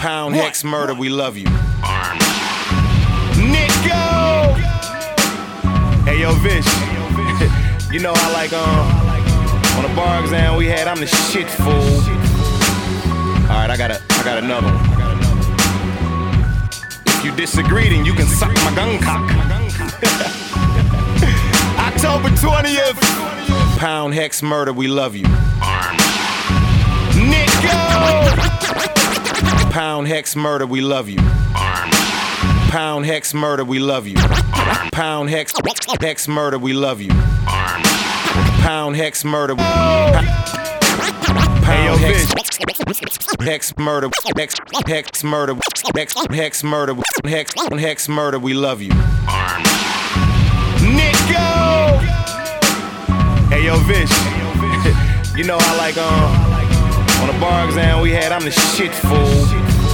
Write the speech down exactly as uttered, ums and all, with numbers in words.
Pound, Hex, Murder, we love you. Nico! Hey yo, Vish. You know I like um on the bar exam we had, I'm the shit fool. Alright, I got a I got another one. If you disagree, then you can suck my gun cock. October twentieth. Pound, Hex, Murder, we love you. Nico! Pound, Hex, Murder, we love you. Pound, Hex, Murder, we love you. Pound, Hex, Hex, Murder, we love you. Pound, Hex, Murder. Pound, Hex, Hex, Murder, Hex, Hex, Murder, Hex, Hex, Murder, Hex, Hex, Murder, we love you. Nico! Hey yo, Vish. You know I like um on the bar exam we had, I'm the shit fool.